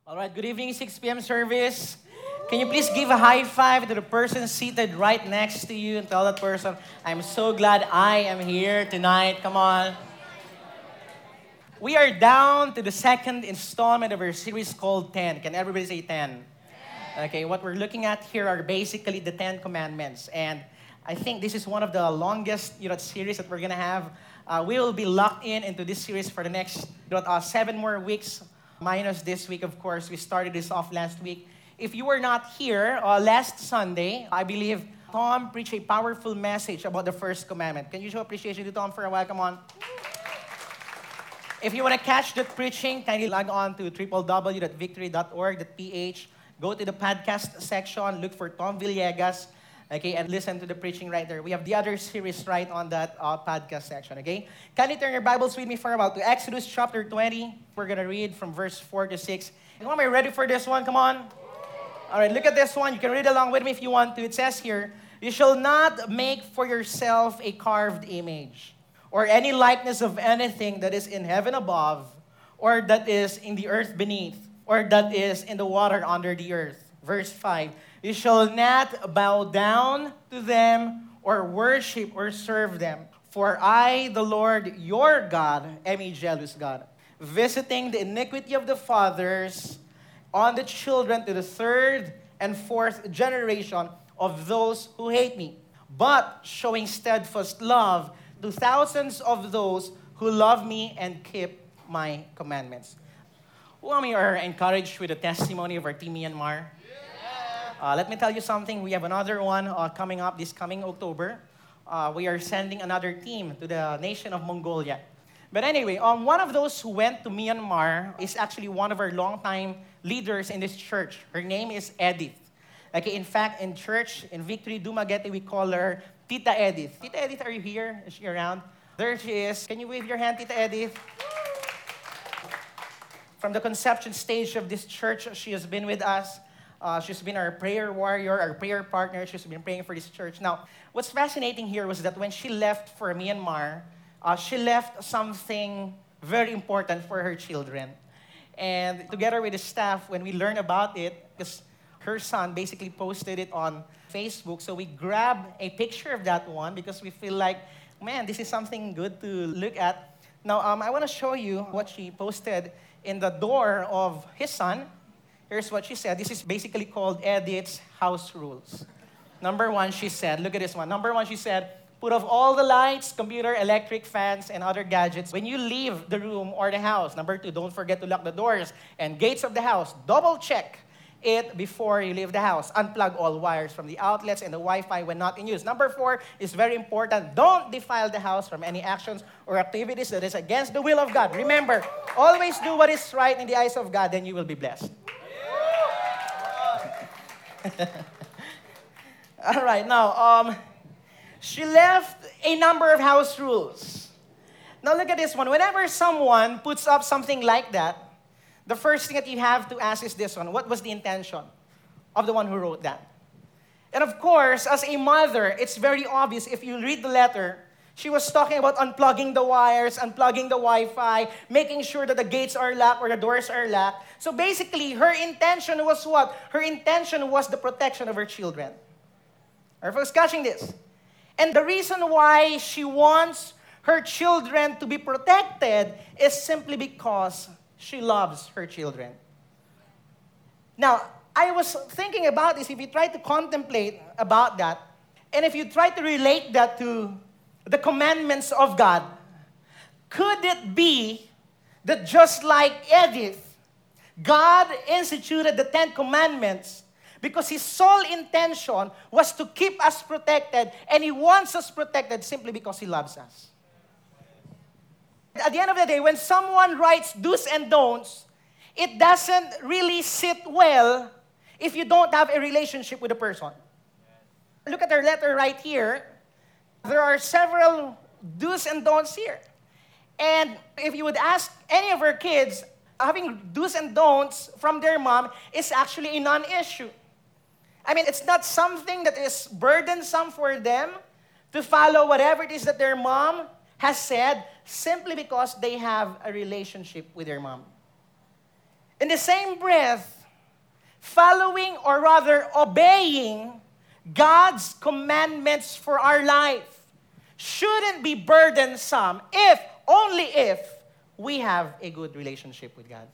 All right, good evening, 6 p.m. service. Can you please give a high five to the person seated right next to you and tell that person, I'm so glad I am here tonight. Come on. We are down to the second installment of our series called 10. Can everybody say 10? Okay, what we're looking at here are basically the 10 commandments. And I think this is one of the longest series that we're going to have. We will be locked into this series for the next 7 more weeks, minus this week, of course. We started this off last week. If you were not here, last Sunday, I believe Tom preached a powerful message about the first commandment. Can you show appreciation to Tom for a while? Come on. If you want to catch that preaching, kindly log on to www.victory.org.ph. Go to the podcast section, look for Tom Villegas, okay, and listen to the preaching right there. We have the other series right on that podcast section, okay? Kindly turn your Bibles with me for about to Exodus chapter 20. We're going to read from verse 4 to 6. Am I ready for this one? Come on. All right, look at this one. You can read along with me if you want to. It says here, you shall not make for yourself a carved image or any likeness of anything that is in heaven above, or that is in the earth beneath, or that is in the water under the earth. Verse 5, you shall not bow down to them or worship or serve them. For I, the Lord your God, am a jealous God, visiting the iniquity of the fathers on the children to the third and fourth generation of those who hate me, but showing steadfast love to thousands of those who love me and keep my commandments. Who are encouraged with the testimony of our team Myanmar? Let me tell you something. We have another one coming up this coming October. We are sending another team to the nation of Mongolia. But anyway, one of those who went to Myanmar is actually one of our longtime leaders in this church. Her name is Edith. Okay, in fact, in church, in Victory Dumaguete, we call her Tita Edith. Tita Edith, are you here? Is she around? There she is. Can you wave your hand, Tita Edith? From the conception stage of this church, she has been with us. She's been our prayer warrior, our prayer partner. She's been praying for this church. Now, what's fascinating here was that when she left for Myanmar, she left something very important for her children. And together with the staff, when we learned about it, because her son basically posted it on Facebook, so we grabbed a picture of that one because we feel like, man, this is something good to look at. Now, I want to show you what she posted in the door of his son. Here's what she said. This is basically called Edith's house rules. Number one, she said, look at this one. Number one, she said, put off all the lights, computer, electric fans, and other gadgets when you leave the room or the house. Number two, don't forget to lock the doors and gates of the house. Double check it before you leave the house. Unplug all wires from the outlets and the Wi-Fi when not in use. Number four is very important. Don't defile the house from any actions or activities that is against the will of God. Remember, always do what is right in the eyes of God, then you will be blessed. All right, now, she left a number of house rules. Now look at this one. Whenever someone puts up something like that, the first thing that you have to ask is this one. What was the intention of the one who wrote that? And of course, as a mother, it's very obvious if you read the letter, she was talking about unplugging the wires, unplugging the Wi-Fi, making sure that the gates are locked or the doors are locked. So basically, her intention was what? Her intention was the protection of her children. Are folks catching this? And the reason why she wants her children to be protected is simply because she loves her children. Now, I was thinking about this. If you try to contemplate about that, and if you try to relate that to the commandments of God, could it be that just like Edith, God instituted the 10 commandments because His sole intention was to keep us protected, and He wants us protected simply because He loves us. At the end of the day, when someone writes do's and don'ts, it doesn't really sit well if you don't have a relationship with the person. Look at her letter right here. There are several do's and don'ts here. And if you would ask any of her kids, having do's and don'ts from their mom is actually a non-issue. I mean, it's not something that is burdensome for them to follow whatever it is that their mom has said simply because they have a relationship with their mom. In the same breath, following or rather obeying God's commandments for our life shouldn't be burdensome if, only if, we have a good relationship with God.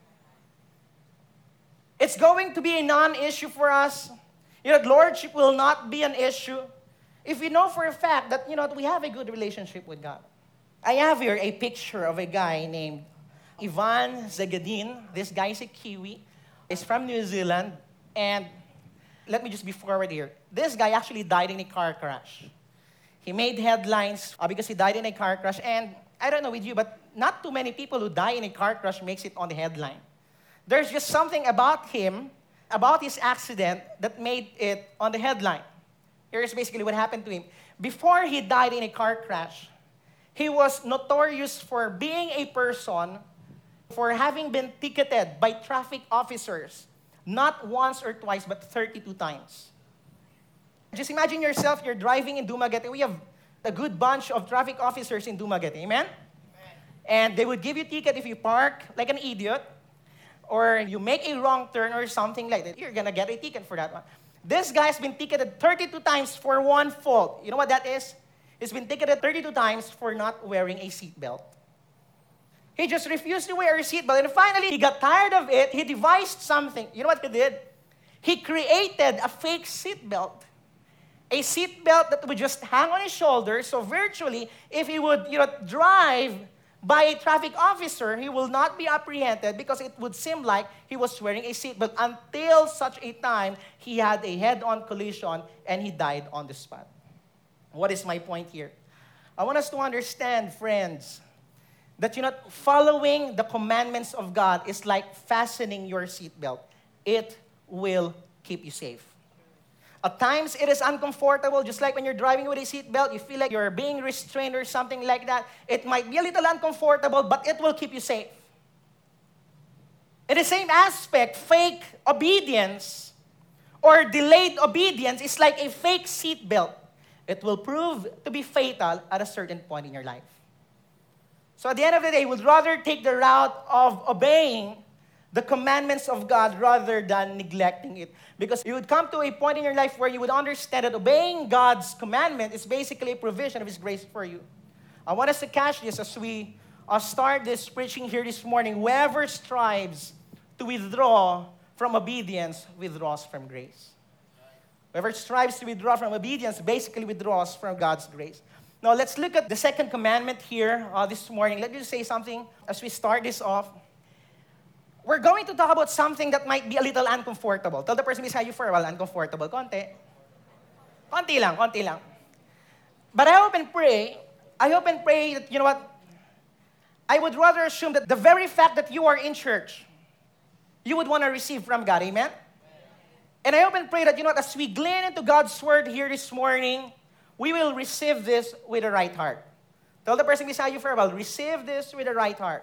It's going to be a non-issue for us. Lordship will not be an issue if we know for a fact that, we have a good relationship with God. I have here a picture of a guy named Ivan Zagadin. This guy is a Kiwi. He's from New Zealand. And let me just be forward here. This guy actually died in a car crash. He made headlines because he died in a car crash. And I don't know with you, but not too many people who die in a car crash makes it on the headline. There's just something about him, about his accident, that made it on the headline. Here's basically what happened to him. Before he died in a car crash, he was notorious for being a person, for having been ticketed by traffic officers, not once or twice, but 32 times. Just imagine yourself, you're driving in Dumaguete. We have a good bunch of traffic officers in Dumaguete, amen? And they would give you a ticket if you park like an idiot, or you make a wrong turn or something like that. You're going to get a ticket for that one. This guy has been ticketed 32 times for one fault. You know what that is? He's been ticketed 32 times for not wearing a seatbelt. He just refused to wear a seatbelt. And finally, he got tired of it. He devised something. You know what he did? He created a fake seatbelt. A seatbelt that would just hang on his shoulder. So virtually, if he would drive by a traffic officer, he will not be apprehended because it would seem like he was wearing a seatbelt until such a time he had a head-on collision and he died on the spot. What is my point here? I want us to understand, friends, that following the commandments of God is like fastening your seatbelt. It will keep you safe. At times, it is uncomfortable, just like when you're driving with a seatbelt, you feel like you're being restrained or something like that. It might be a little uncomfortable, but it will keep you safe. In the same aspect, fake obedience or delayed obedience is like a fake seatbelt. It will prove to be fatal at a certain point in your life. So at the end of the day, we'd rather take the route of obeying the commandments of God rather than neglecting it. Because you would come to a point in your life where you would understand that obeying God's commandment is basically a provision of His grace for you. I want us to catch this as we start this preaching here this morning. Whoever strives to withdraw from obedience withdraws from grace. Whoever strives to withdraw from obedience basically withdraws from God's grace. Now, let's look at the second commandment here this morning. Let me just say something as we start this off. We're going to talk about something that might be a little uncomfortable. Tell the person beside you for a while, uncomfortable. Konti. Konti lang, konti lang. But I hope and pray that, I would rather assume that the very fact that you are in church, you would want to receive from God. Amen? And I hope and pray that, as we glean into God's word here this morning, we will receive this with a right heart. Tell the person beside you for a while, receive this with a right heart.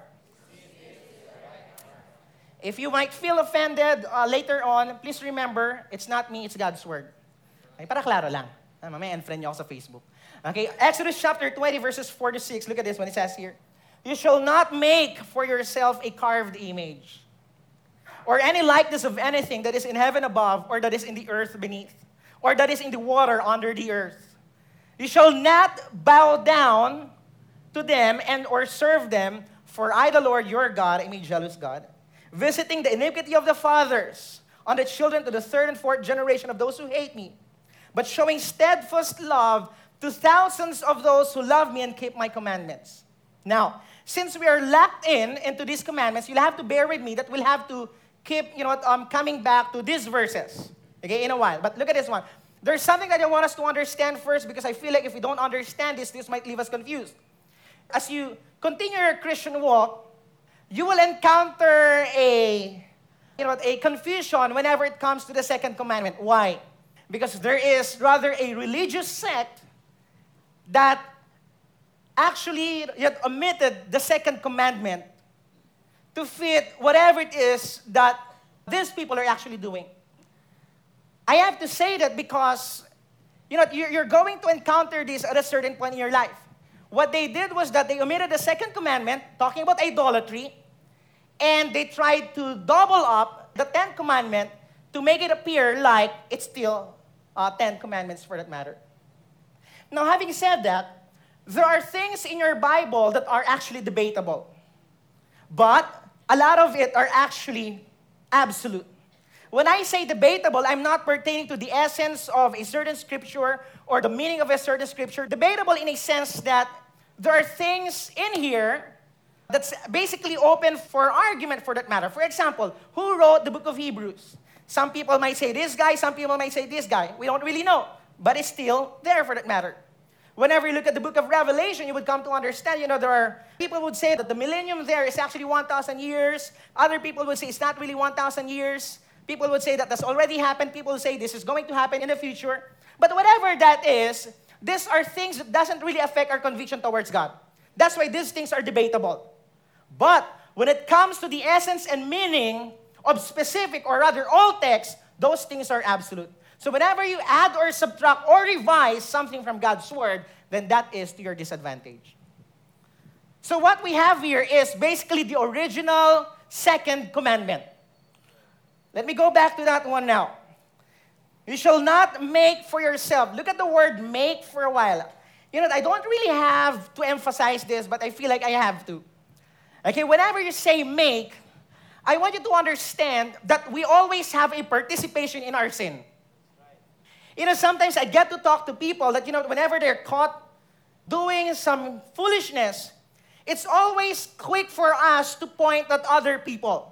If you might feel offended later on, please remember, it's not me, it's God's word. Okay, para klaro lang. Mamaya unfriend niyo ako sa Facebook. Okay, Exodus chapter 20, verses 4 to 6. Look at this one, it says here, "You shall not make for yourself a carved image, or any likeness of anything that is in heaven above, or that is in the earth beneath, or that is in the water under the earth. You shall not bow down to them and or serve them, for I, the Lord your God, am a jealous God, visiting the iniquity of the fathers on the children to the third and fourth generation of those who hate me, but showing steadfast love to thousands of those who love me and keep my commandments." Now, since we are locked into these commandments, you'll have to bear with me that we'll have to keep, coming back to these verses, okay, in a while. But look at this one. There's something that I want us to understand first, because I feel like if we don't understand this might leave us confused. As you continue your Christian walk, you will encounter a confusion whenever it comes to the second commandment. Why? Because there is rather a religious sect that actually omitted the second commandment to fit whatever it is that these people are actually doing. I have to say that because, you're going to encounter this at a certain point in your life. What they did was that they omitted the second commandment, talking about idolatry, And they tried to double up the 10th commandment to make it appear like it's still 10 commandments for that matter. Now, having said that, there are things in your Bible that are actually debatable. But a lot of it are actually absolute. When I say debatable, I'm not pertaining to the essence of a certain scripture or the meaning of a certain scripture. Debatable in a sense that there are things in here that's basically open for argument for that matter. For example, who wrote the book of Hebrews? Some people might say this guy, some people might say this guy. We don't really know, but it's still there for that matter. Whenever you look at the book of Revelation, you would come to understand, there are people would say that the millennium there is actually 1,000 years. Other people would say it's not really 1,000 years. People would say that that's already happened. People would say this is going to happen in the future. But whatever that is, these are things that doesn't really affect our conviction towards God. That's why these things are debatable. But when it comes to the essence and meaning of specific or rather all texts, those things are absolute. So whenever you add or subtract or revise something from God's Word, then that is to your disadvantage. So what we have here is basically the original second commandment. Let me go back to that one now. You shall not make for yourself. Look at the word make for a while. I don't really have to emphasize this, but I feel like I have to. Okay, whenever you say make, I want you to understand that we always have a participation in our sin. Sometimes I get to talk to people that, whenever they're caught doing some foolishness, it's always quick for us to point at other people.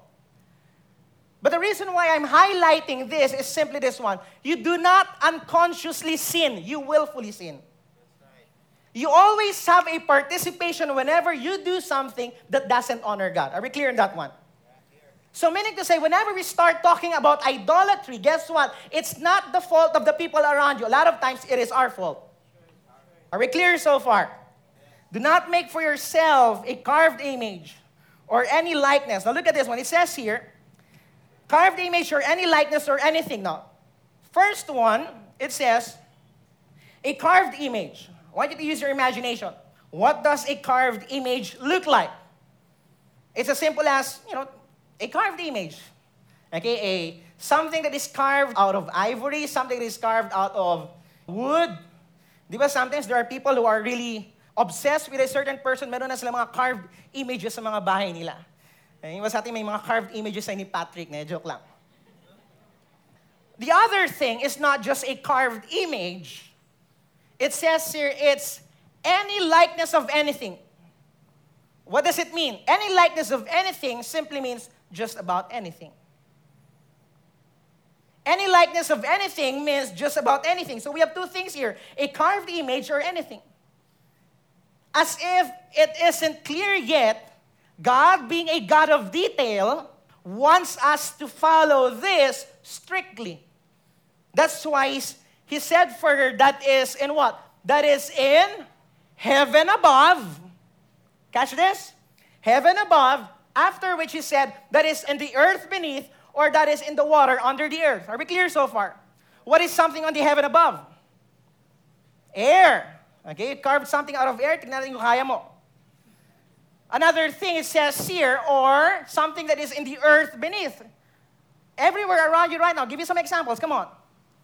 But the reason why I'm highlighting this is simply this one. You do not unconsciously sin. You willfully sin. You always have a participation whenever you do something that doesn't honor God. Are we clear on that one? So meaning to say, whenever we start talking about idolatry, guess what? It's not the fault of the people around you. A lot of times, it is our fault. Are we clear so far? Do not make for yourself a carved image or any likeness. Now look at this one. It says here, carved image or any likeness or anything. Now, first one, it says, a carved image. I want you to use your imagination. What does a carved image look like? It's as simple as, a carved image. Okay, something that is carved out of ivory, something that is carved out of wood. Diba sometimes there are people who are really obsessed with a certain person. Meron na sila mga carved images sa mga bahay nila. Iba sa atin may mga carved images sa ni Patrick. Joke lang. The other thing is not just a carved image. It says here, it's any likeness of anything. What does it mean? Any likeness of anything simply means just about anything. Any likeness of anything means just about anything. So we have two things here, a carved image or anything. As if it isn't clear yet, God, being a God of detail, wants us to follow this strictly. That's why he said further, that is in what? That is in heaven above. Catch this? Heaven above, after which he said, that is in the earth beneath, or that is in the water under the earth. Are we clear so far? What is something on the heaven above? Air. Okay, it carved something out of air. Tignan natin yung kaya mo. Another thing it says here, or something that is in the earth beneath. Everywhere around you right now. Give me some examples. Come on.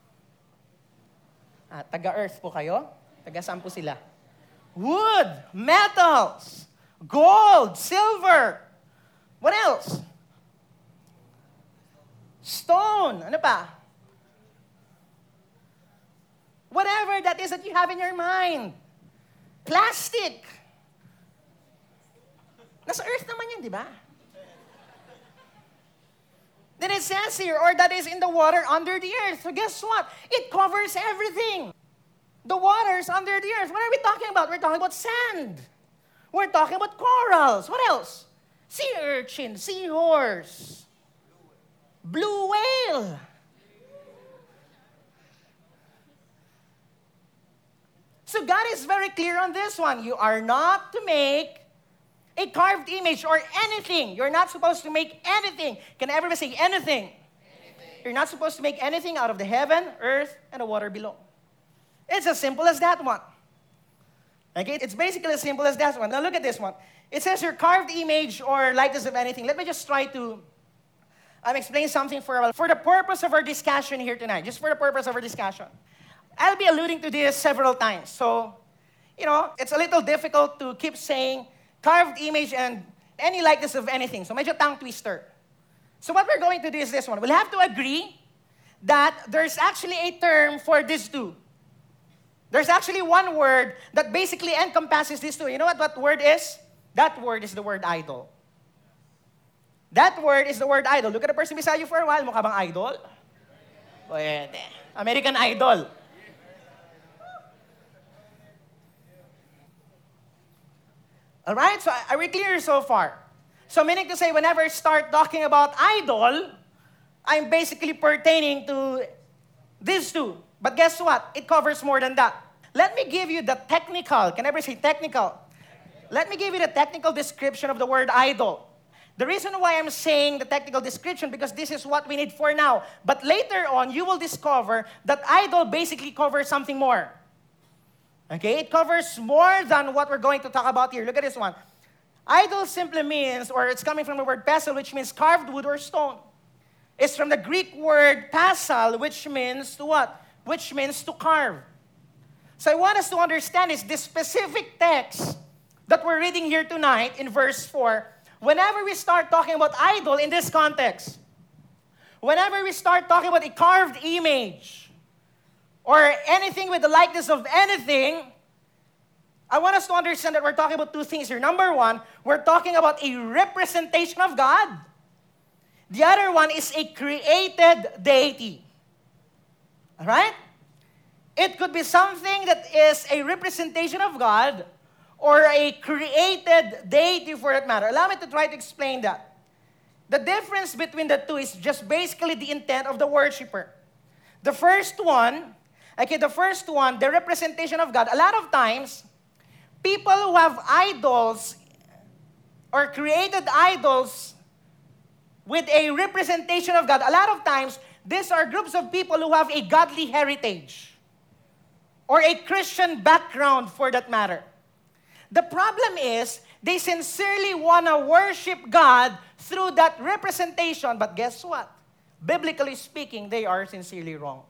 Taga-earth po kayo? Taga-saan po sila? Wood, metals, gold, silver. What else? Stone. Ano pa? Whatever that is that you have in your mind. Plastic. Nasa earth naman yan, di ba? Then it says here, or that is in the water under the earth. So guess what? It covers everything. The waters under the earth. What are we talking about? We're talking about sand. We're talking about corals. What else? Sea urchin, seahorse, blue whale. So God is very clear on this one. You are not to make a carved image or anything. You're not supposed to make anything. Can everybody say anything? You're not supposed to make anything out of the heaven, earth, and the water below. It's as simple as that one. Okay, it's basically as simple as that one. Now look at this one. It says your carved image or likeness of anything. Let me just try to explain something for a while. For the purpose of our discussion here tonight, just for the purpose of our discussion, I'll be alluding to this several times. So, it's a little difficult to keep saying carved image and any likeness of anything. So, medyo tongue twister. So, what we're going to do is this one. We'll have to agree that there's actually a term for these two. There's actually one word that basically encompasses these two. You know what that word is? That word is the word idol. That word is the word idol. Look at the person beside you for a while. Mukha bang idol? Pwede. American Idol. Alright, so are we clear so far? So meaning to say, whenever I start talking about idol, I'm basically pertaining to these two. But guess what? It covers more than that. Let me give you the technical, can everybody say technical? Let me give you the technical description of the word idol. The reason why I'm saying the technical description, because this is what we need for now. But later on, you will discover that idol basically covers something more. Okay? It covers more than what we're going to talk about here. Look at this one. Idol simply means, or it's coming from the word pesel, which means carved wood or stone. It's from the Greek word pasal, which means to what? Which means to carve. So I want us to understand is this specific text that we're reading here tonight in verse 4. Whenever we start talking about idol in this context, whenever we start talking about a carved image or anything with the likeness of anything, I want us to understand that we're talking about two things here. Number one, we're talking about a representation of God. The other one is a created deity. All right? It could be something that is a representation of God or a created deity for that matter. Allow me to try to explain that. The difference between the two is just basically the intent of the worshiper. The first one, the representation of God. A lot of times, people who have idols or created idols with a representation of God, a lot of times, these are groups of people who have a godly heritage or a Christian background for that matter. The problem is, they sincerely want to worship God through that representation, but guess what? Biblically speaking, they are sincerely wrong.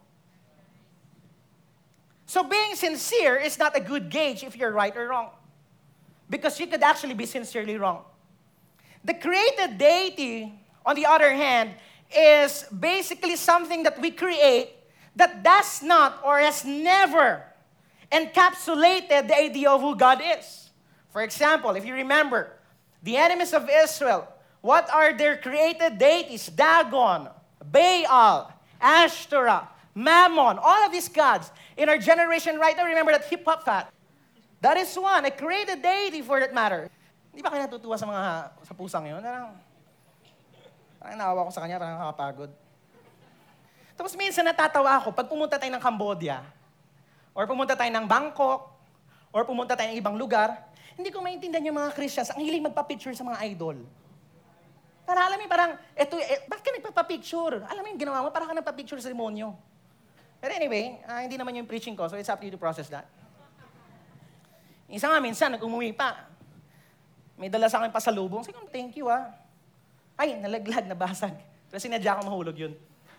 So being sincere is not a good gauge if you're right or wrong, because you could actually be sincerely wrong. The created deity, on the other hand, is basically something that we create that does not or has never encapsulated the idea of who God is. For example, if you remember, the enemies of Israel, what are their created deities? Dagon, Baal, Ashtoreth, Mammon, all of these gods. In our generation right now, remember that hip-hop fat. That is one, a created deity for that matter. Hindi ba kayo natutuwa sa pusang yun? Parang naawa ko sa kanya, parang nakakapagod. Tapos minsan natatawa ako, pag pumunta tayo ng Cambodia, or pumunta tayo ng Bangkok, or pumunta tayo ng ibang lugar, hindi ko maintindihan yung mga Christians, ang hiling magpa-picture sa mga idol. Para alam mo, parang, bakit ka nagpapa-picture? Alam mo yung ginawa mo, parang ka nagpa-picture sa demonyo. But anyway, hindi naman yung preaching ko, so it's up to you to process that. Isa nga, minsan, nag-umuwi pa. May dala sa akin pasalubong. Sige, thank you Ay, nalaglag, nabasag. Kasi sinadya ko mahulog yun.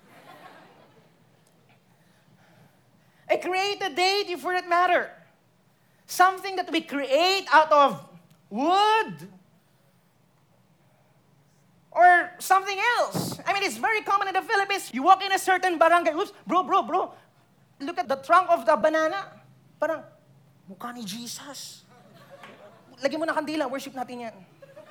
A created deity for that matter. Something that we create out of wood or something else. I mean, it's very common in the Philippines. You walk in a certain barangay. Oops, bro. Look at the trunk of the banana. Parang, mukha ni Jesus. Lagyan mo na kandila, worship natin yan.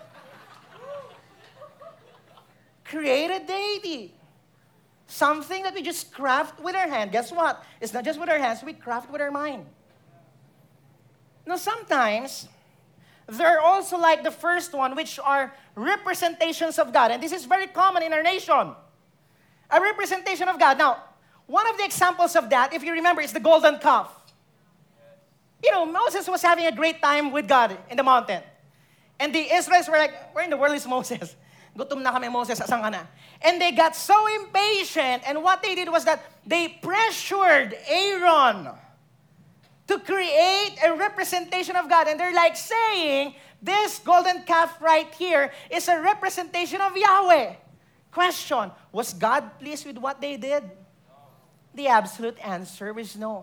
Created deity. Something that we just craft with our hand. Guess what? It's not just with our hands, we craft with our mind. Now, sometimes, they're also like the first one, which are representations of God. And this is very common in our nation. A representation of God. Now, one of the examples of that, if you remember, is the golden calf. You know, Moses was having a great time with God in the mountain. And the Israelites were like, where in the world is Moses? Gutom na kami, Moses, asan ka na? And they got so impatient, and what they did was that they pressured Aaron to create a representation of God. And they're like saying, this golden calf right here is a representation of Yahweh. Question, was God pleased with what they did? No. The absolute answer is no.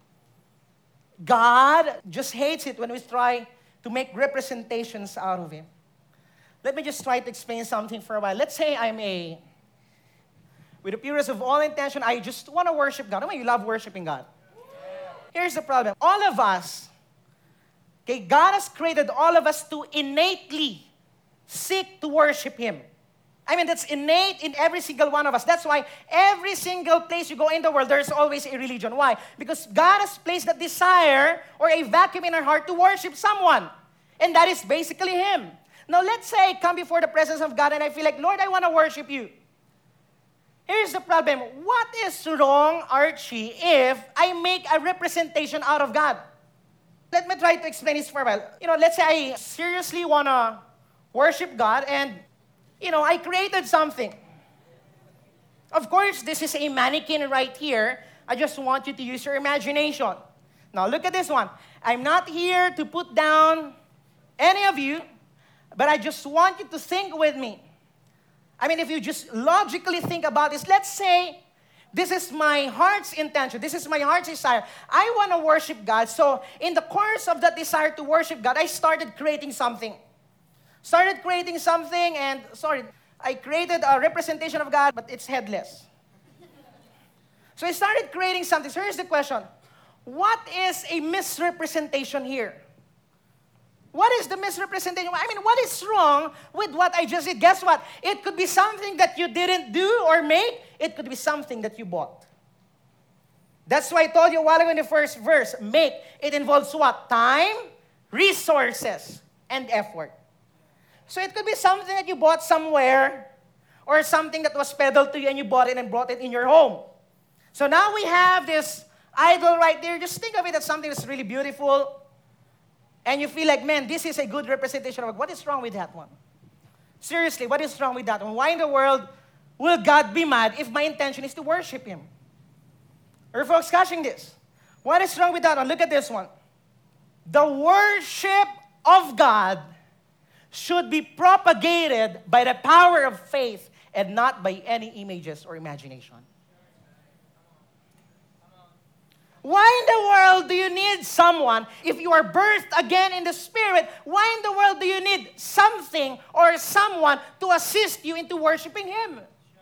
God just hates it when we try to make representations out of Him. Let me just try to explain something for a while. Let's say with the purest of all intention, I just want to worship God. I mean, you love worshiping God. Here's the problem. All of us, okay, God has created all of us to innately seek to worship Him. I mean, that's innate in every single one of us. That's why every single place you go in the world, there's always a religion. Why? Because God has placed that desire or a vacuum in our heart to worship someone. And that is basically Him. Now, let's say I come before the presence of God and I feel like, Lord, I want to worship You. Here's the problem. What is wrong, Archie, if I make a representation out of God? Let me try to explain this for a while. Let's say I seriously want to worship God and, I created something. Of course, this is a mannequin right here. I just want you to use your imagination. Now, look at this one. I'm not here to put down any of you, but I just want you to think with me. I mean, if you just logically think about this, let's say this is my heart's intention. This is my heart's desire. I want to worship God. So in the course of that desire to worship God, I started creating something. I created a representation of God, but it's headless. So I started creating something. So here's the question. What is a misrepresentation here? What is the misrepresentation? I mean, what is wrong with what I just did? Guess what? It could be something that you didn't do or make. It could be something that you bought. That's why I told you a while ago in the first verse, make. It involves what? Time, resources, and effort. So it could be something that you bought somewhere or something that was peddled to you and you bought it and brought it in your home. So now we have this idol right there. Just think of it as something that's really beautiful. And you feel like, man, this is a good representation of God. What is wrong with that one? Seriously, what is wrong with that one? Why in the world will God be mad if my intention is to worship Him? Are folks catching this? What is wrong with that one? Look at this one. The worship of God should be propagated by the power of faith and not by any images or imagination. Why in the world do you need someone? If you are birthed again in the Spirit, why in the world do you need something or someone to assist you into worshiping Him?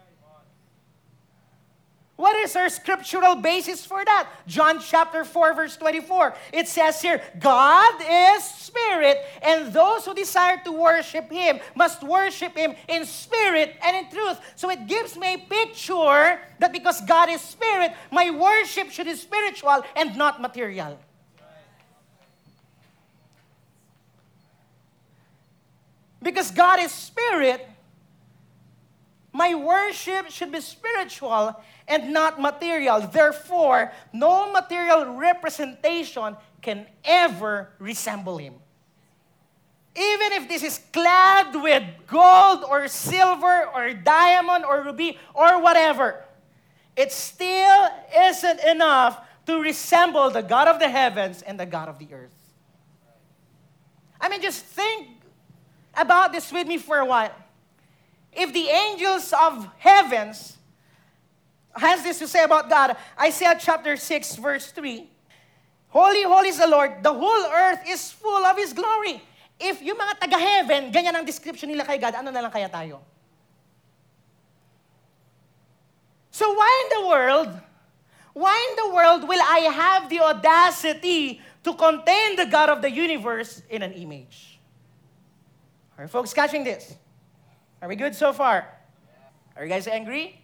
What is our scriptural basis for that? John chapter 4, verse 24. It says here, God is Spirit, and those who desire to worship Him must worship Him in spirit and in truth. So it gives me a picture that because God is Spirit, my worship should be spiritual and not material. Because God is Spirit, my worship should be spiritual and not material. Therefore, no material representation can ever resemble Him. Even if this is clad with gold or silver or diamond or ruby or whatever, it still isn't enough to resemble the God of the heavens and the God of the earth. I mean, just think about this with me for a while. If the angels of heavens has this to say about God, Isaiah chapter 6, verse 3, Holy, holy is the Lord, the whole earth is full of His glory. If yung mga taga-heaven, ganyan ang description nila kay God, ano na lang kaya tayo? So why in the world will I have the audacity to contain the God of the universe in an image? Are folks catching this? Are we good so far? Are you guys angry?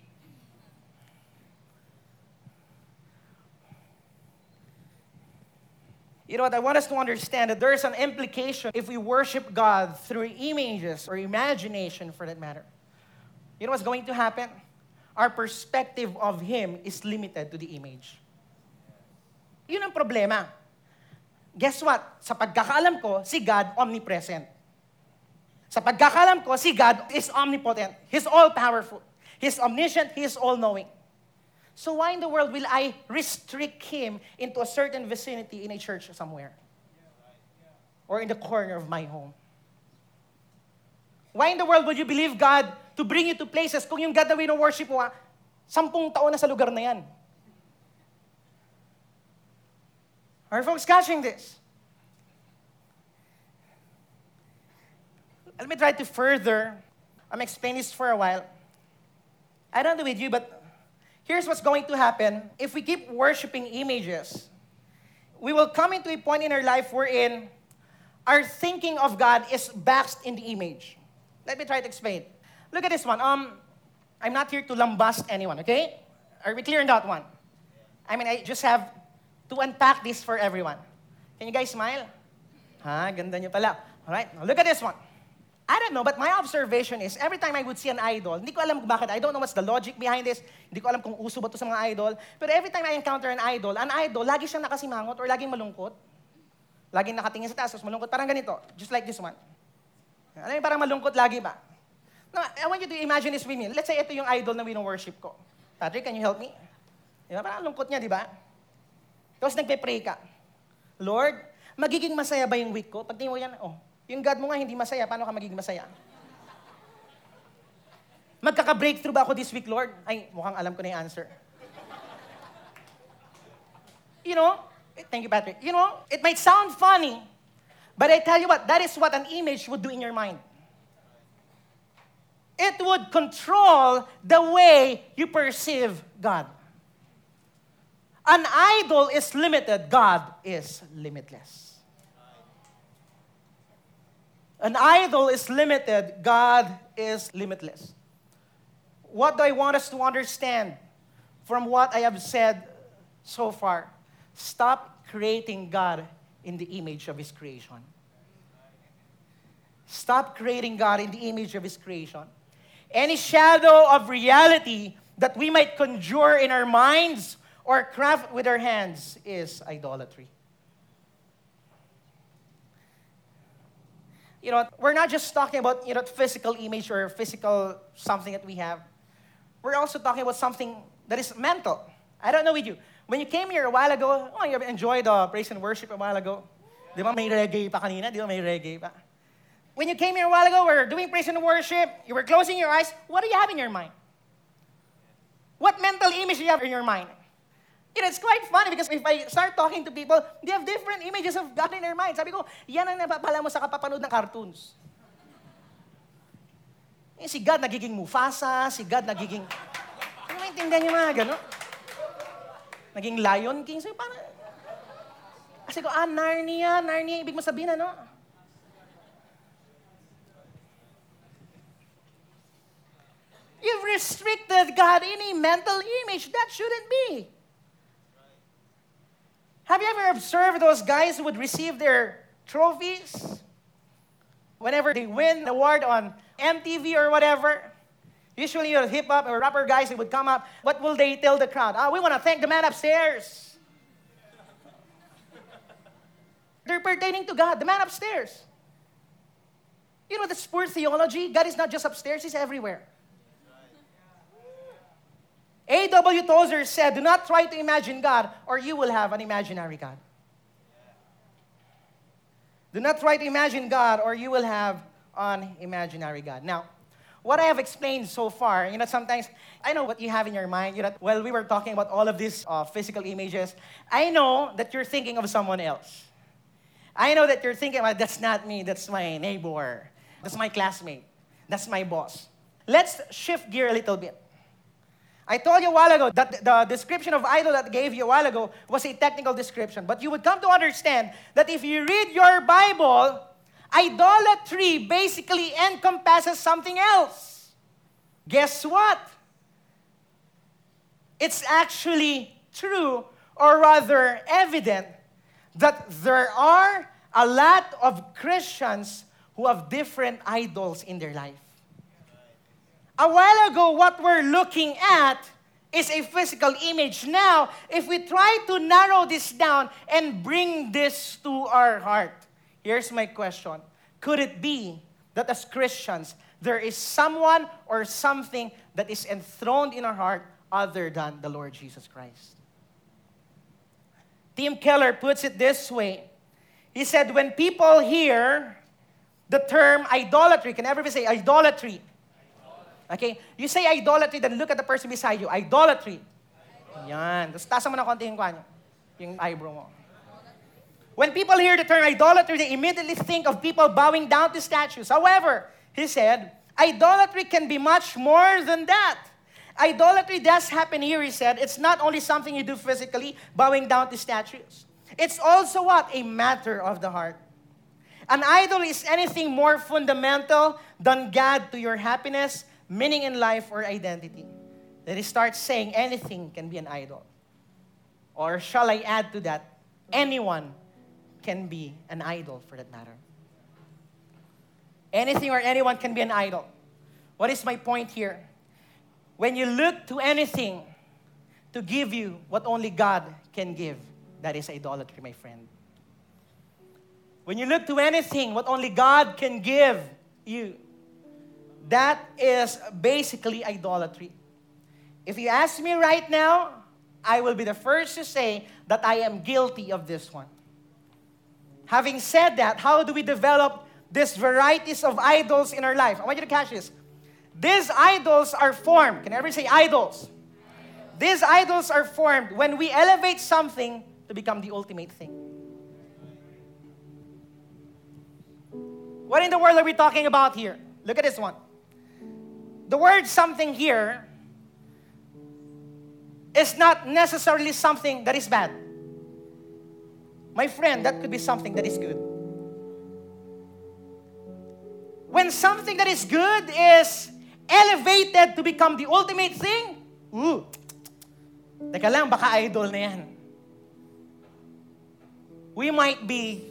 You know what? I want us to understand that there is an implication if we worship God through images or imagination for that matter. You know what's going to happen? Our perspective of Him is limited to the image. Yun ang problema. Guess what? Sa pagkakaalam ko, si God omnipresent. Sa pagkakaalam ko, si God is omnipotent. He's all-powerful. He's omniscient. He is all-knowing. So why in the world will I restrict him into a certain vicinity in a church somewhere? Or in the corner of my home? Why in the world would you believe God to bring you to places kung yung God na wino-worship mo, 10 taon na sa lugar na yan? Are folks catching this? Let me try to further explain this for a while. I don't know with you, but here's what's going to happen. If we keep worshiping images, we will come into a point in our life wherein our thinking of God is based in the image. Let me try to explain. Look at this one. I'm not here to lambast anyone, okay? Are we clear on that one? I mean, I just have to unpack this for everyone. Can you guys smile? Ganda nyo pala. All right, now look at this one. I don't know, but my observation is, every time I would see an idol, hindi ko alam kung bakit, I don't know what's the logic behind this, hindi ko alam kung uso ba ito sa mga idol, pero every time I encounter an idol, lagi siyang nakasimangot or laging malungkot. Laging nakatingin sa taas, tapos malungkot. Parang ganito, just like this one. Alam mo, parang malungkot lagi ba? Now, I want you to imagine this with me. Let's say ito yung idol na wino-worship ko. Patrick, can you help me? Diba? Parang lungkot niya, di ba? Tapos nagpe-pray ka. Lord, magiging masaya ba yung week ko? Pag tingin mo yan, yung God mo nga hindi masaya, paano ka magiging masaya? Magkaka-breakthrough ba ako this week, Lord? Ay, mukhang alam ko na yung answer. You know, thank you, Patrick. You know, it might sound funny, but I tell you what, that is what an image would do in your mind. It would control the way you perceive God. An idol is limited, God is limitless. An idol is limited, God is limitless. What do I want us to understand from what I have said so far? Stop creating God in the image of His creation. Stop creating God in the image of His creation. Any shadow of reality that we might conjure in our minds or craft with our hands is idolatry. You know, we're not just talking about, physical image or physical something that we have. We're also talking about something that is mental. I don't know with you. When you came here a while ago, you enjoyed praise and worship a while ago. Di ba may reggae pa kanina? Di ba may reggae pa? When you came here a while ago, we're doing praise and worship. You were closing your eyes. What do you have in your mind? What mental image do you have in your mind? It's quite funny because if I start talking to people, they have different images of God in their mind. Sabi ko, yan ang napapala mo sa kapapanood ng cartoons. Si God nagiging Mufasa, si God nagiging... Ano maintindihan niyo mga gano'n? Naging Lion King. So, parang... Kasi ko, Narnia, ibig mo sabihin, ano? You've restricted God in a mental image. That shouldn't be. Have you ever observed those guys who would receive their trophies? Whenever they win an award on MTV or whatever, usually your hip-hop or rapper guys, they would come up. What will they tell the crowd? We want to thank the man upstairs. They're pertaining to God, the man upstairs. You know, that's poor theology. God is not just upstairs, He's everywhere. A.W. Tozer said, do not try to imagine God or you will have an imaginary God. Do not try to imagine God or you will have an imaginary God. Now, what I have explained so far, sometimes I know what you have in your mind. While we were talking about all of these physical images, I know that you're thinking of someone else. I know that you're thinking, that's not me, that's my neighbor, that's my classmate, that's my boss. Let's shift gear a little bit. I told you a while ago that the description of idol that I gave you a while ago was a technical description. But you would come to understand that if you read your Bible, idolatry basically encompasses something else. Guess what? It's actually true, or rather evident, that there are a lot of Christians who have different idols in their life. A while ago, what we're looking at is a physical image. Now, if we try to narrow this down and bring this to our heart, here's my question. Could it be that as Christians, there is someone or something that is enthroned in our heart other than the Lord Jesus Christ. Tim Keller puts it this way. He said, when people hear the term idolatry, can everybody say idolatry? Okay? You say idolatry, then look at the person beside you. Idolatry. Yan. Tapos tasa mo na konti yung eyebrow mo. When people hear the term idolatry, they immediately think of people bowing down to statues. However, he said, idolatry can be much more than that. Idolatry does happen here, he said. It's not only something you do physically, bowing down to statues. It's also what? A matter of the heart. An idol is anything more fundamental than God to your happiness, meaning in life, or identity. Then he starts saying anything can be an idol. Or shall I add to that, anyone can be an idol for that matter. Anything or anyone can be an idol. What is my point here? When you look to anything to give you what only God can give, that is idolatry, my friend. When you look to anything what only God can give you, that is basically idolatry. If you ask me right now, I will be the first to say that I am guilty of this one. Having said that, how do we develop these varieties of idols in our life? I want you to catch this. These idols are formed. Can everybody say idols? These idols are formed when we elevate something to become the ultimate thing. What in the world are we talking about here? Look at this one. The word something here is not necessarily something that is bad. My friend, that could be something that is good. When something that is good is elevated to become the ultimate thing, teka lang, baka idol na yan. We might be,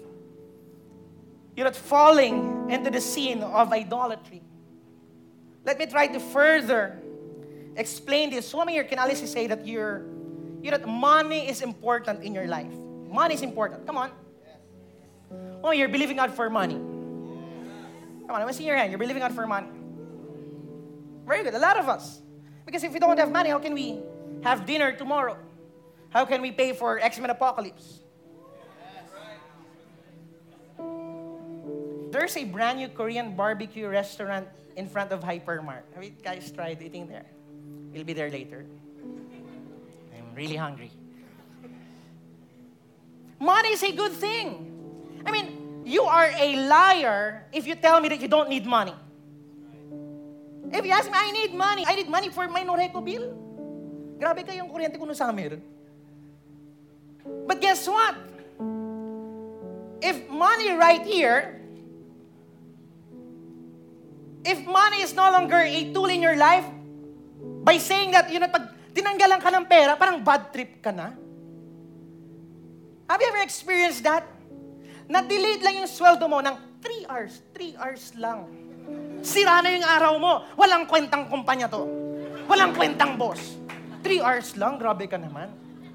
falling into the sin of idolatry. Let me try to further explain this. Some of you can honestly say that that money is important in your life. Money is important. Come on. Oh, you're believing God for money. Come on, let me see your hand. You're believing God for money. Very good. A lot of us. Because if we don't have money, how can we have dinner tomorrow? How can we pay for X-Men Apocalypse? There's a brand new Korean barbecue restaurant in front of Hypermart. Have you guys tried eating there? We'll be there later. I'm really hungry. Money is a good thing. I mean, you are a liar if you tell me that you don't need money. If you ask me, I need money for my Noreco bill. Grabe kayong kuryente ko no summer. But guess what? If money right here, if money is no longer a tool in your life, by saying that, pag tinanggalan ka ng pera, parang bad trip ka na. Have you ever experienced that? Na-delete lang yung sweldo mo ng 3 hours. 3 hours lang. Sira na yung araw mo. Walang kwentang kumpanya to. Walang kwentang boss. 3 hours lang, grabe ka naman.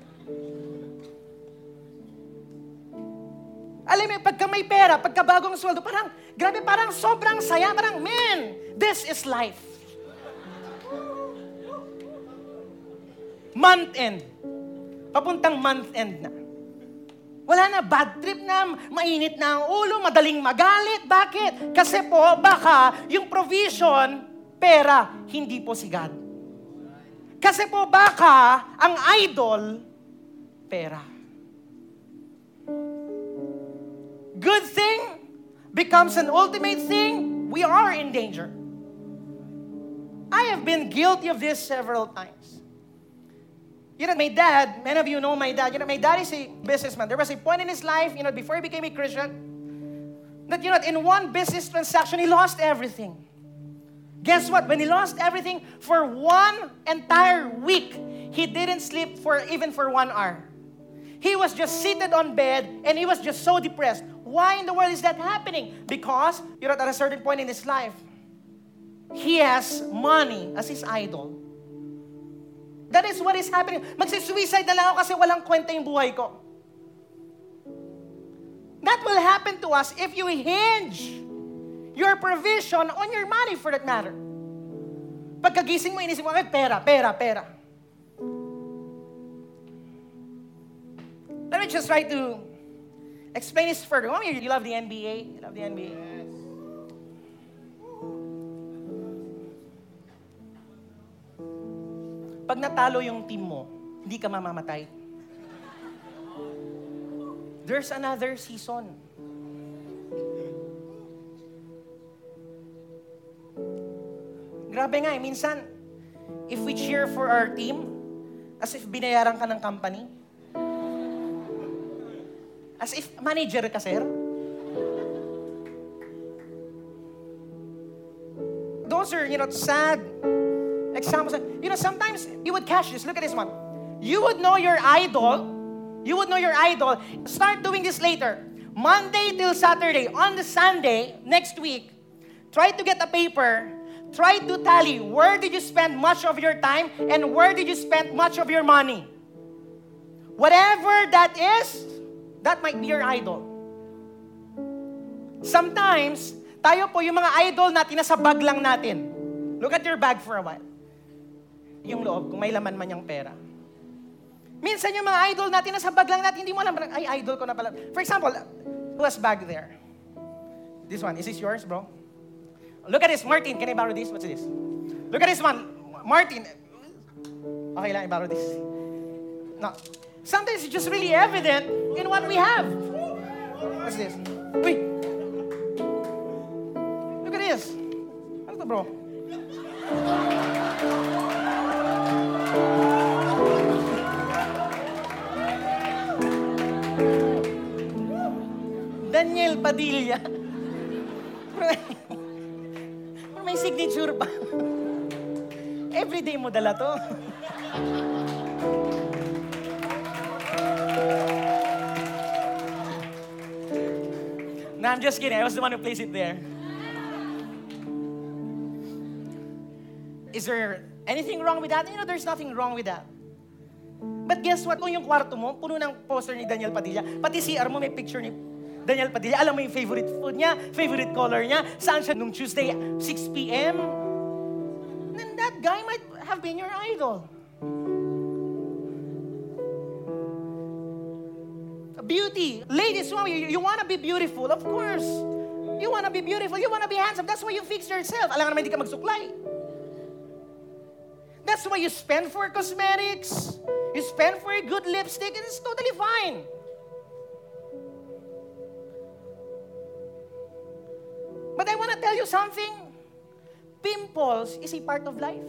Alam mo, pagka may pera, pagka bagong sweldo, parang, grabe, parang sobrang saya. Parang, man, this is life. Month end. Papuntang month end na. Wala na, bad trip na, mainit na ang ulo, madaling magalit. Bakit? Kasi po, baka yung provision, pera, hindi po si God. Kasi po, baka ang idol, pera. Good thing becomes an ultimate thing, we are in danger. I have been guilty of this several times. My dad, many of you know my dad. My dad is a businessman. There was a point in his life, before he became a Christian, that, in one business transaction, he lost everything. Guess what? When he lost everything, for one entire week, he didn't sleep even for 1 hour. He was just seated on bed, and he was just so depressed. Why in the world is that happening? Because, at a certain point in his life, he has money as his idol. That is what is happening. Magsi-suicide na lang ako kasi walang kwenta yung buhay ko. That will happen to us if you hinge your provision on your money for that matter. Pagkagising mo, inisip mo, pera. me just try to explain this further. How many of you love the NBA? You love the NBA? Pag natalo yung team mo, hindi ka mamamatay. There's another season. Grabe nga minsan, if we cheer for our team, as if binayaran ka ng company. As if manager ka, sir. Those are, sad examples. Sometimes you would catch this. Look at this one. You would know your idol. Start doing this later. Monday till Saturday. On the Sunday, next week, try to get a paper. Try to tally where did you spend much of your time and where did you spend much of your money. Whatever that is, that might be your idol. Sometimes, tayo po yung mga idol natin nasa bag lang natin. Look at your bag for a while. Yung loob, kung may laman man yung pera. Minsan yung mga idol natin nasa bag lang natin, hindi mo alam, ay, idol ko na pala. For example, who has bag there? This one, is this yours, bro? Look at this, Martin, can I borrow this? What's this? Look at this one, Martin. Okay lang, I borrow this. No. Sometimes it's just really evident in what we have. What's this? Wait. Look at this. Ano to, bro? Daniel Padilla. Pero may signature pa. Everyday mo dala to. No, I'm just kidding. I was the one who placed it there. Is there anything wrong with that? There's nothing wrong with that. But guess what? Kung yung kwarto mo, puno ng poster ni Daniel Padilla, pati CR mo may picture ni Daniel Padilla, alam mo yung favorite food niya, favorite color niya, saan siya nung Tuesday, 6 p.m., then that guy might have been your idol. Beauty. Ladies, you want to be beautiful, of course. You want to be beautiful, you want to be handsome. That's why you fix yourself. Alam nga naman, hindi ka magsuklay. That's why you spend for cosmetics. You spend for a good lipstick, and it's totally fine. But I want to tell you something. Pimples is a part of life.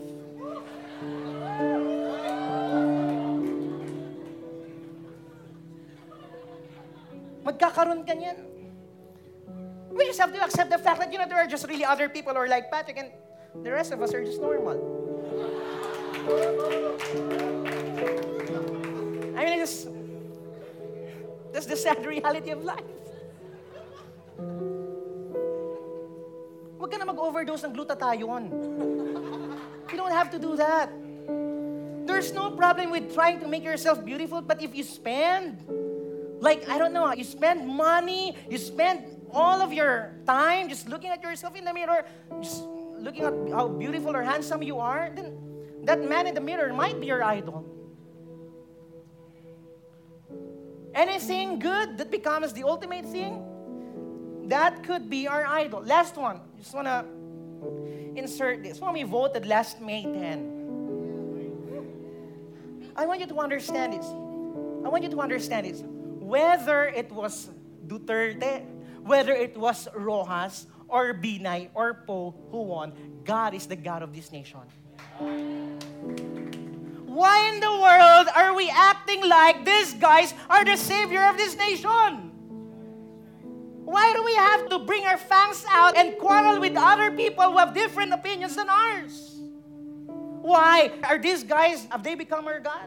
Magkakaroon ka niyan. We just have to accept the fact that, there are just really other people who are like Patrick and the rest of us are just normal. I mean, that's the sad reality of life. Huwag ka na mag-overdose ng glutathione. You don't have to do that. There's no problem with trying to make yourself beautiful, but if you spend, you spend money, you spend all of your time just looking at yourself in the mirror, just looking at how beautiful or handsome you are, then that man in the mirror might be your idol. Anything good that becomes the ultimate thing, that could be our idol. Last one. Just want to insert this. When we voted last May 10, I want you to understand this. Whether it was Duterte, whether it was Rojas, or Binay, or Poe who won, God is the God of this nation. Why in the world are we acting like these guys are the savior of this nation? Why do we have to bring our fangs out and quarrel with other people who have different opinions than ours? Why? Are these guys, have they become our God?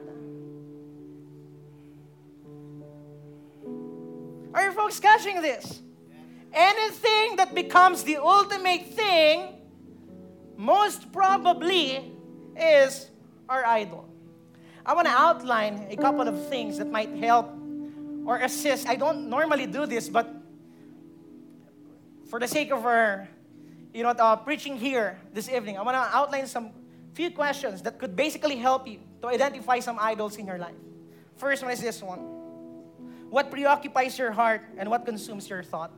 Are you folks catching this? Anything that becomes the ultimate thing, most probably is our idol. I want to outline a couple of things that might help or assist. I don't normally do this, but for the sake of our, preaching here this evening, I want to outline some few questions that could basically help you to identify some idols in your life. First one is this one. What preoccupies your heart and what consumes your thought?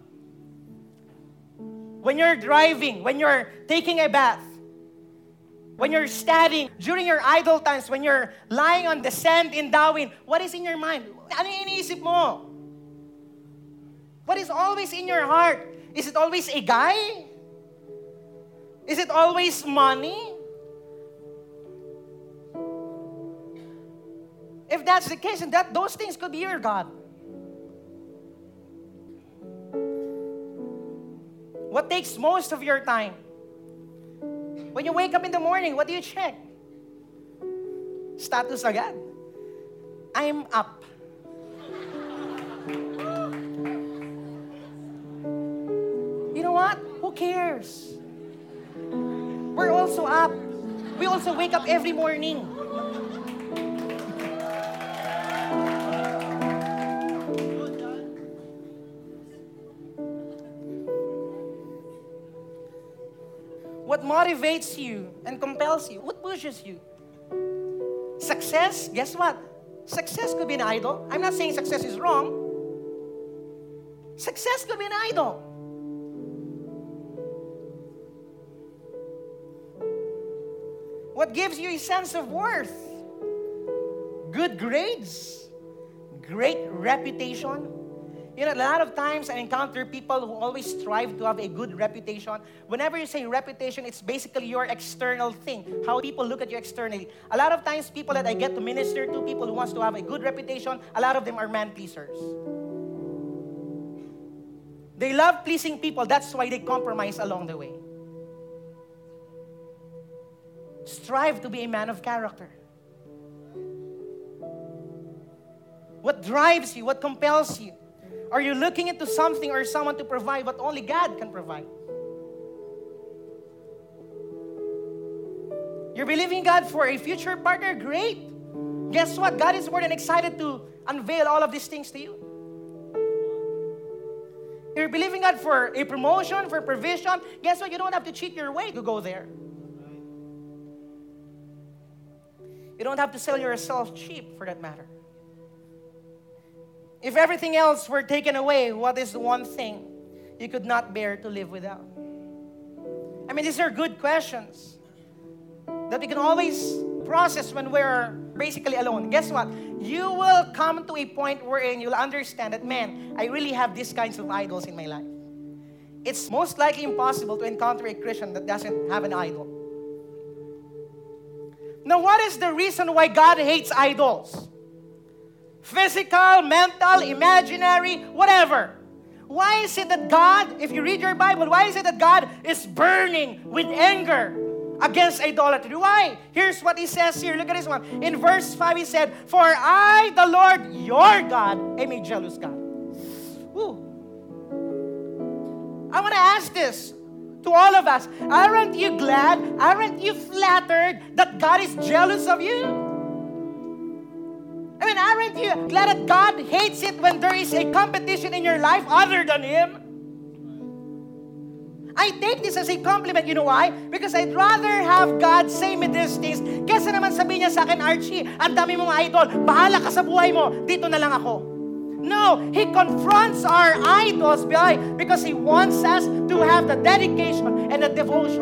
When you're driving, when you're taking a bath, when you're studying, during your idle times, when you're lying on the sand in Darwin, what is in your mind? Ano yung iniisip mo? What is always in your heart? Is it always a guy? Is it always money? If that's the case, then those things could be your God. What takes most of your time? When you wake up in the morning, what do you check? Status agad. I'm up. You know what? Who cares? We're also up. We also wake up every morning. What motivates you and compels you? What pushes you? Success? Guess what? Success could be an idol. I'm not saying success is wrong. Success could be an idol. What gives you a sense of worth? Good grades? Great reputation? You know, a lot of times I encounter people who always strive to have a good reputation. Whenever you say reputation, it's basically your external thing, how people look at you externally. A lot of times, people that I get to minister to, people who wants to have a good reputation, a lot of them are man-pleasers. They love pleasing people. That's why they compromise along the way. Strive to be a man of character. What drives you? What compels you? Are you looking into something or someone to provide what only God can provide? You're believing God for a future partner? Great. Guess what? God is more than excited to unveil all of these things to you. You're believing God for a promotion, for provision. Guess what? You don't have to cheat your way to go there. You don't have to sell yourself cheap for that matter. If everything else were taken away, what is the one thing you could not bear to live without? I mean, these are good questions that we can always process when we're basically alone. Guess what? You will come to a point wherein you'll understand that, man, I really have these kinds of idols in my life. It's most likely impossible to encounter a Christian that doesn't have an idol. Now, what is the reason why God hates idols? Physical, mental, imaginary, whatever. Why is it that God, if you read your Bible, why is it that God is burning with anger against idolatry? Why? Here's what He says here. Look at this one. In verse 5, He said, "For I, the Lord, your God, am a jealous God." Woo. I want to ask this to all of us. Aren't you glad? Aren't you flattered that God is jealous of you? I mean, aren't you glad that God hates it when there is a competition in your life other than Him? I take this as a compliment. You know why? Because I'd rather have God say me these things kesa naman sabihin niya sa akin, "Archie, ang dami mong idol. Bahala ka sa buhay mo. Dito na lang ako." No, He confronts our idols because He wants us to have the dedication and the devotion.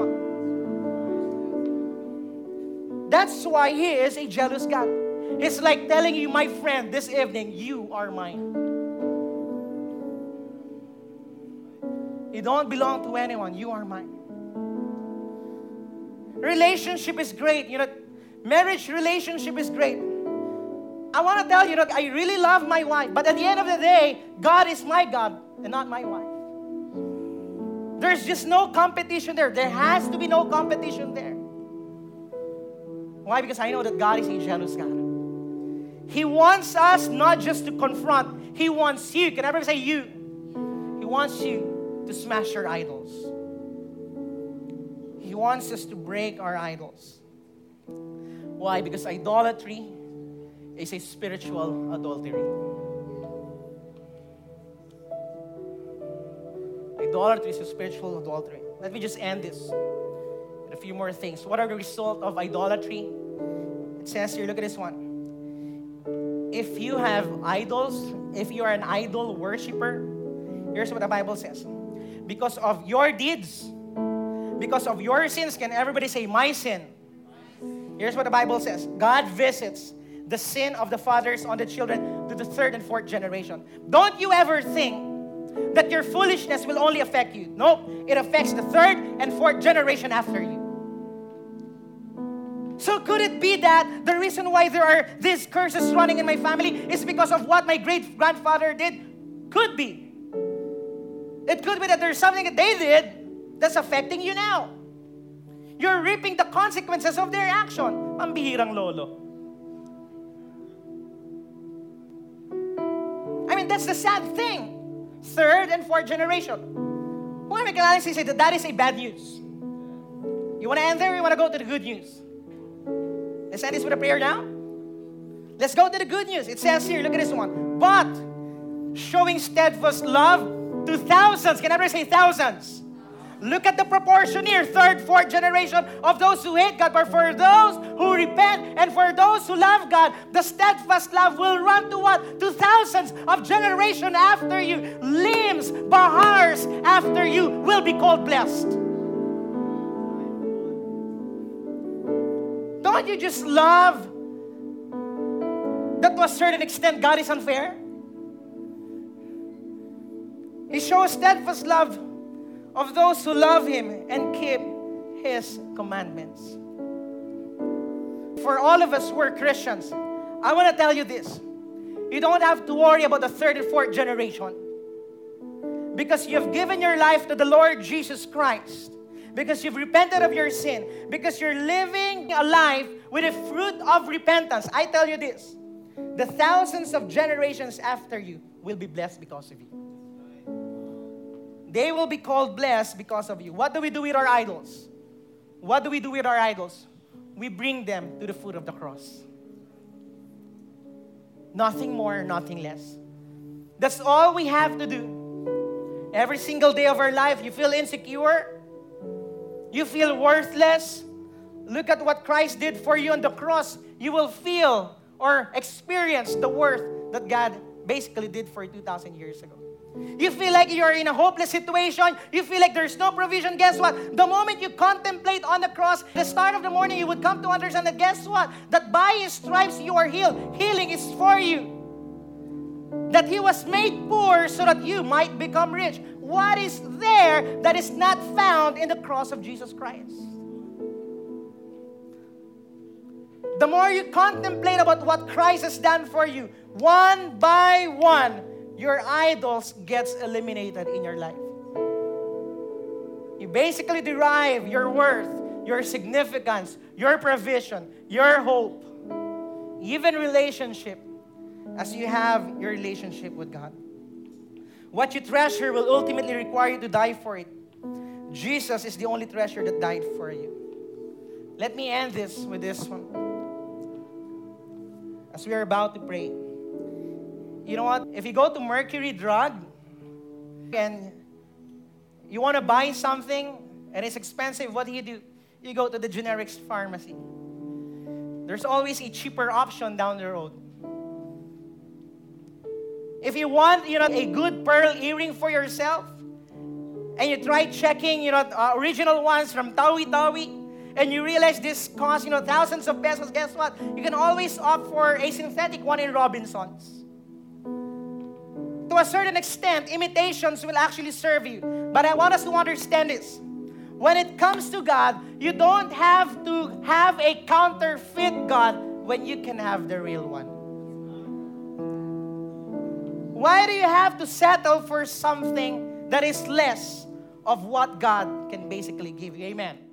That's why He is a jealous God. It's like telling you, my friend, this evening, you are mine. You don't belong to anyone. You are mine. Relationship is great. You know, marriage relationship is great. I want to tell you that I really love my wife. But at the end of the day, God is my God and not my wife. There's just no competition there. There has to be no competition there. Why? Because I know that God is a jealous God. He wants us not just to confront. He wants you. Can everyone say you? He wants you to smash your idols. He wants us to break our idols. Why? Because idolatry is a spiritual adultery. Idolatry is a spiritual adultery. Let me just end this with a few more things. What are the result of idolatry? It says here, look at this one. if you have idols, if you are an idol worshiper, here's what the Bible says. Because of your deeds, because of your sins, can everybody say, my sin? Here's what the Bible says. God visits the sin of the fathers on the children to the third and fourth generation. Don't you ever think that your foolishness will only affect you. Nope, it affects the third and fourth generation after you. So could it be that the reason why there are these curses running in my family is because of what my great-grandfather did? Could be. It could be that there's something that they did that's affecting you now. You're reaping the consequences of their action. Pambihirang lolo. I mean, that's the sad thing. Third and fourth generation. Why am I going to say that is a bad news? You want to end there or you want to go to the good news? Let's end this with a prayer now. Let's go to the good news. It says here, look at this one. But showing steadfast love to thousands. Can everybody say thousands? Look at the proportion here. Third, fourth generation of those who hate God. But for those who repent and for those who love God, the steadfast love will run to what? To thousands of generation after you. Limbs, bahars after you will be called blessed. Don't you just love that to a certain extent God is unfair? He shows steadfast love of those who love Him and keep His commandments. For all of us who are Christians, I want to tell you this. You don't have to worry about the third and fourth generation. Because you've given your life to the Lord Jesus Christ. Because you've repented of your sin. Because you're living a life with the fruit of repentance. I tell you this. The thousands of generations after you will be blessed because of you. They will be called blessed because of you. What do we do with our idols? What do we do with our idols? We bring them to the foot of the cross. Nothing more, nothing less. That's all we have to do. Every single day of our life, you feel insecure. You feel worthless. Look at what Christ did for you on the cross. You will feel or experience the worth that God basically did for you 2,000 years ago. You feel like you're in a hopeless situation. You feel like there's no provision. Guess what? The moment you contemplate on the cross, the start of the morning, you would come to understand that guess what? That by His stripes you are healed. Healing is for you. That He was made poor so that you might become rich. What is there that is not found in the cross of Jesus Christ? The more you contemplate about what Christ has done for you, one by one, your idols gets eliminated in your life. You basically derive your worth, your significance, your provision, your hope, even relationship, as you have your relationship with God. What you treasure will ultimately require you to die for it. Jesus is the only treasure that died for you. Let me end this with this one. As we are about to pray. You know what? If you go to Mercury Drug and you want to buy something and it's expensive, what do? You go to the generics pharmacy. There's always a cheaper option down the road. If you want, a good pearl earring for yourself, and you try checking, original ones from Tawi, and you realize this costs, thousands of pesos, guess what? You can always opt for a synthetic one in Robinsons. To a certain extent, imitations will actually serve you. But I want us to understand this. When it comes to God, you don't have to have a counterfeit God when you can have the real one. Why do you have to settle for something that is less of what God can basically give you? Amen.